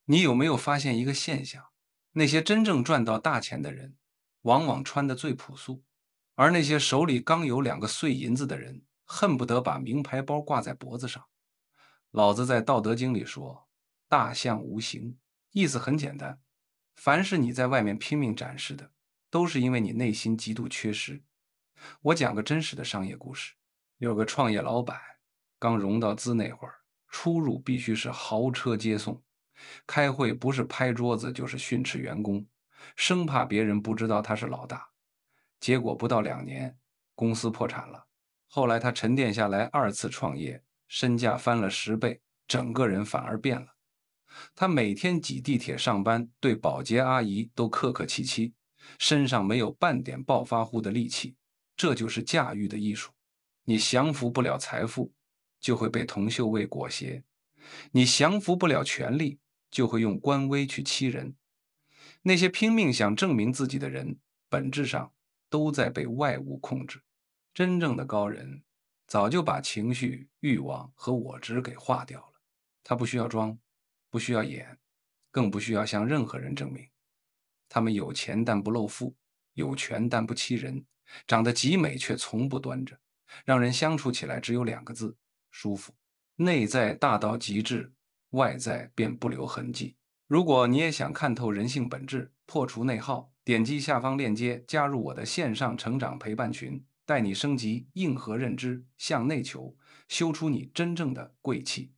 你有没有发现一个现象？那些真正赚到大钱的人，往往穿得最朴素，而那些手里刚有2个碎银子的人，恨不得把名牌包挂在脖子上。老子在《道德经》里说：“大象无形”，意思很简单，凡是你在外面拼命展示的，都是因为你内心极度缺失。我讲个真实的商业故事，有个创业老板，刚融到资那会儿，出入必须是豪车接送，开会不是拍桌子就是训斥员工，生怕别人不知道他是老大。结果不到2年，公司破产了。后来他沉淀下来2次创业，身价翻了10倍，整个人反而变了。他每天挤地铁上班，对保洁阿姨都客客气气，身上没有半点暴发户的戾气。这就是驾驭的艺术。你降服不了财富，就会被铜锈味裹挟；你降服不了权力，就会用官威去欺人。那些拼命想证明自己的人，本质上都在被外物控制。真正的高人，早就把情绪、欲望和我执给化掉了。他不需要装，不需要演，更不需要向任何人证明。他们有钱但不露富，有权但不欺人，长得极美却从不端着，让人相处起来只有2个字：舒服。内在大到极致，外在便不留痕迹。如果你也想看透人性本质，破除内耗，点击下方链接加入我的线上成长陪伴群，带你升级硬核认知，向内求，修出你真正的贵气。